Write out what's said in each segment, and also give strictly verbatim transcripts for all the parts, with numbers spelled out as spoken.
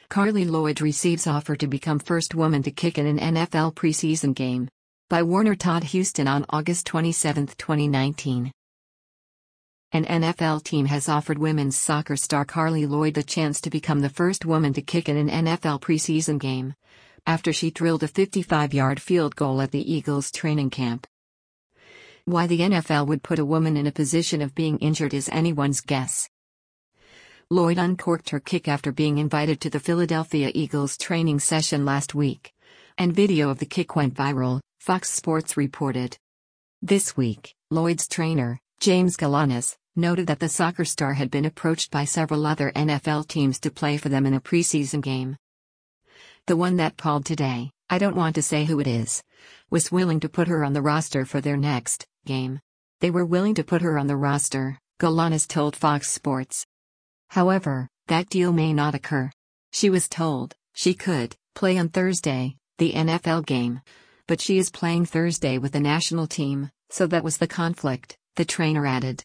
Carli Lloyd receives offer to become first woman to kick in an N F L preseason game. By Warner Todd Houston on August twenty-seventh, twenty nineteen. An N F L team has offered women's soccer star Carli Lloyd the chance to become the first woman to kick in an N F L preseason game, after she drilled a fifty-five-yard field goal at the Eagles training camp. Why the N F L would put a woman in a position of being injured is anyone's guess. Lloyd uncorked her kick after being invited to the Philadelphia Eagles training session last week, and video of the kick went viral, Fox Sports reported. This week, Lloyd's trainer, James Galanis, noted that the soccer star had been approached by several other N F L teams to play for them in a preseason game. The one that called today, I don't want to say who it is, was willing to put her on the roster for their next game. They were willing to put her on the roster, Galanis told Fox Sports. However, that deal may not occur. She was told she could play on Thursday, the N F L game, but she is playing Thursday with the national team, so that was the conflict, the trainer added.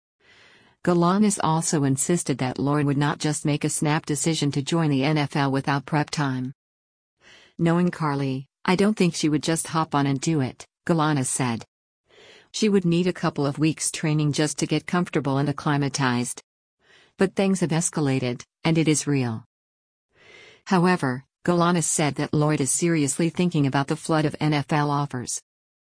Galanis also insisted that Lloyd would not just make a snap decision to join the N F L without prep time. Knowing Carli, I don't think she would just hop on and do it, Galanis said. She would need a couple of weeks training just to get comfortable and acclimatized. But things have escalated, and it is real. However, Galanis said that Lloyd is seriously thinking about the flood of N F L offers.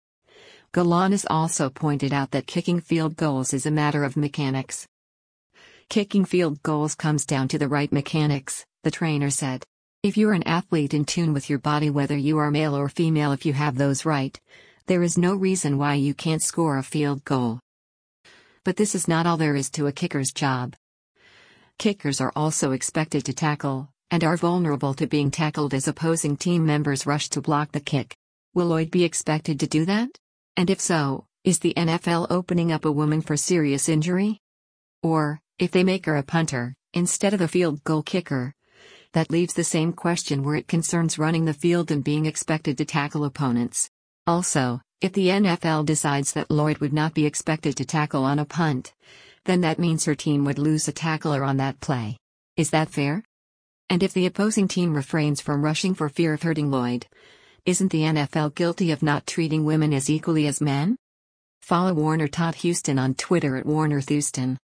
Galanis also pointed out that kicking field goals is a matter of mechanics. Kicking field goals comes down to the right mechanics, the trainer said. If you're an athlete in tune with your body, whether you are male or female, if you have those right, there is no reason why you can't score a field goal. But this is not all there is to a kicker's job. Kickers are also expected to tackle, and are vulnerable to being tackled as opposing team members rush to block the kick. Will Lloyd be expected to do that? And if so, is the N F L opening up a woman for serious injury? Or, if they make her a punter, instead of the field goal kicker? That leaves the same question where it concerns running the field and being expected to tackle opponents. Also, if the N F L decides that Lloyd would not be expected to tackle on a punt, then that means her team would lose a tackler on that play. Is that fair? And if the opposing team refrains from rushing for fear of hurting Lloyd, isn't the N F L guilty of not treating women as equally as men? Follow Warner Todd Houston on Twitter at Warner Houston.